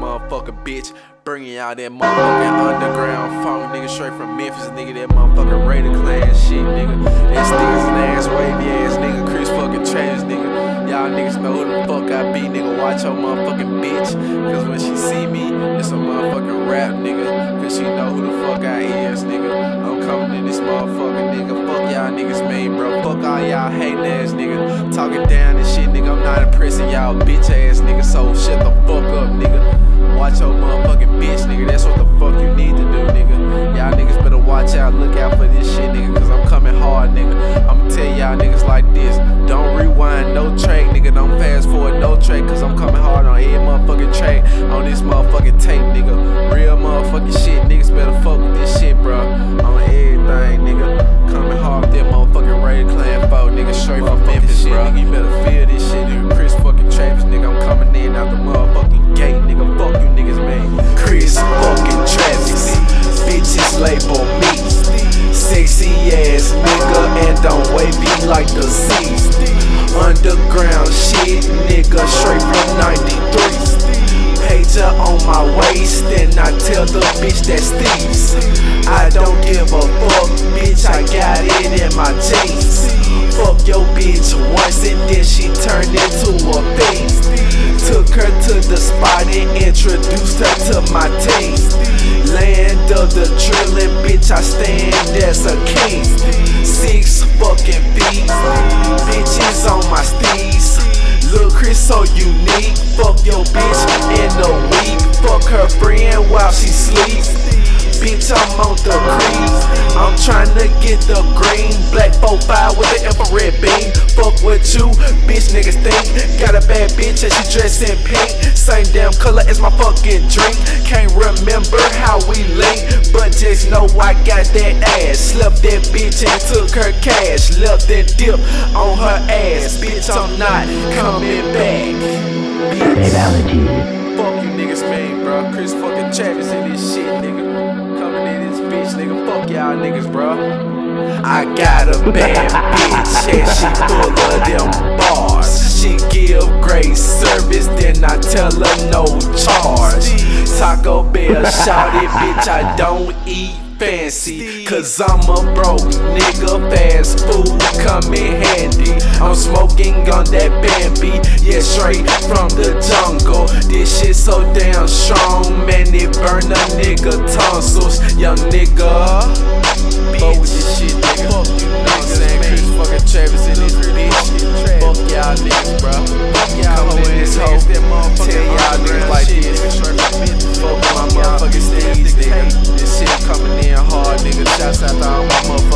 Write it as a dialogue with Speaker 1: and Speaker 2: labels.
Speaker 1: motherfucker, bitch. Bringing out that motherfucking underground funk, nigga, straight from Memphis, nigga. That motherfucking Raider Clan shit, nigga. That Sticks and ass, wavy ass, nigga. Chris fucking Travis, nigga. Y'all niggas know who the fuck I be, nigga. Watch your motherfucking bitch, cause when she see me, it's a motherfucking rap, nigga. Cause she know who the fuck I is, nigga. I'm coming in this motherfucker, nigga. Fuck y'all niggas, man, bro. Fuck all y'all hating ass, nigga. Talking down and shit, nigga. I'm not impressing y'all bitch ass, nigga. So shut the fuck up, nigga. Watch your motherfucking bitch, nigga. That's what the fuck you need to do, nigga. Y'all niggas better watch out, look out for this shit, nigga. Cause I'm coming hard, nigga. I'ma tell y'all niggas like this. Don't rewind no track, nigga. Don't fast forward no track. Cause I'm coming hard on every motherfucking track. On this motherfucking tape, nigga. Real motherfucking shit, niggas better fuck with this shit, bro. On everything, nigga. Coming hard with that motherfucking Raider Clan folk, nigga. Straight from Memphis, bro. Nigga, you better feel this shit, nigga. Chris fucking Travis, nigga. I'm coming in out the motherfucking gate, nigga. Fuck you niggas, man.
Speaker 2: Chris fucking Travis, bitches label me sexy ass nigga and don't wavy like the seas. Underground shit, nigga, straight from 93. Pager on my waist and I tell the bitch that's thieves. I don't give a fuck, bitch, I got it in my jeans. Fuck your bitch once and then she turned into a beast. Took her to the spot and introduced her to my team. Land of the drillin', bitch, I stand as a king. 6 fucking feet, bitches on my steez. Lil' Chris so unique, fuck your bitch in a week. Fuck her friend while she sleeps. Bitch, I'm on the crease. I'm tryna get the green. Black 4-5 with the infrared beam. Fuck what you bitch niggas think. Got a bad bitch and she dressed in pink. Same damn color as my fucking drink. Can't remember how we linked, but just know I got that ass. Slept that bitch and took her cash. Left that dip on her ass. Bitch, I'm not coming back.
Speaker 3: Bitch.
Speaker 1: Fuck you niggas, man, bro. Chris fucking Travis in this shit, nigga. Coming in this bitch, nigga. Fuck y'all niggas, bro.
Speaker 2: I got a bad bitch and she full of them bars. She give great service, then I tell her no charge. Taco Bell shouted, bitch, I don't eat fancy, cause I'm a broke nigga. Fast food come in handy. I'm smoking on that Bambi, yeah, straight from the jungle. This shit so damn strong, man, it burn a nigga tonsils. Young nigga,
Speaker 1: fuck with this shit, nigga. Fuck you niggas, man. Chris fucking Travis in this bitch. Fuck y'all niggas, bro. Fuck y'all hoes in this hoe. Tell y'all niggas like this. Fuck my motherfucking steeds, nigga. This shit coming in hard, nigga. Shouts out to all my motherfuckers.